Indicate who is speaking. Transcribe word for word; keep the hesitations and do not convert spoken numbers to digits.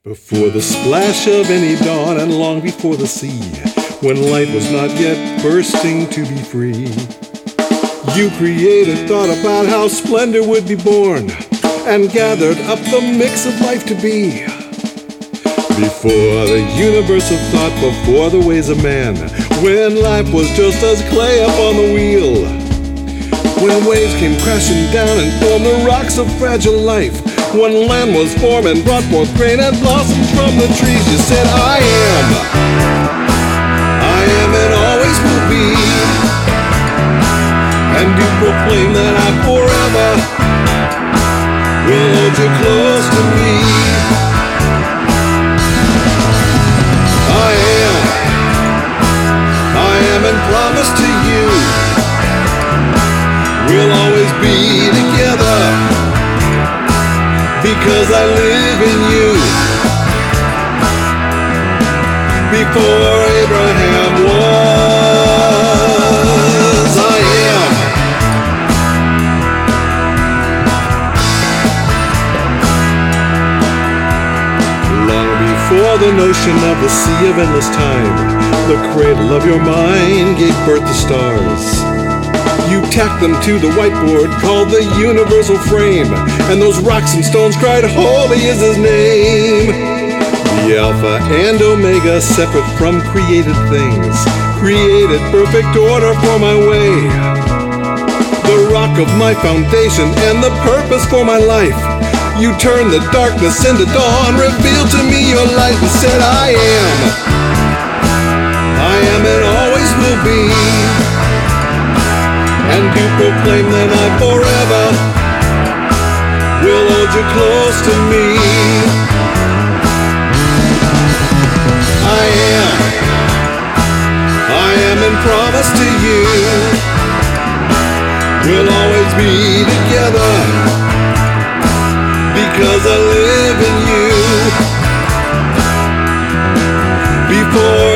Speaker 1: Before the splash of any dawn and long before the sea, when light was not yet bursting to be free, you created thought about how splendor would be born and gathered up the mix of life to be. Before the universe of thought, before the ways of man, when life was just as clay upon the wheel, when waves came crashing down and formed the rocks of fragile life, when land was formed and brought forth grain and blossoms from the trees, you said, I am, I am and always will be, and you proclaim that I forever will hold you close to me. I am, I am and promise to you, we'll always be together, because I live in you. Before Abraham was, I am. Long before the notion of the sea of endless time, the cradle of your mind gave birth to stars. You tacked them to the whiteboard called the universal frame, and those rocks and stones cried, holy is his name. The Alpha and Omega, separate from created things, created perfect order for my way. The rock of my foundation and the purpose for my life. You turned the darkness into dawn, revealed to me your light, and said, I am, I am and always will be, and you proclaim that I forever will hold you close to me. I am, I am and promise to you, we'll always be together, because I live in you. Before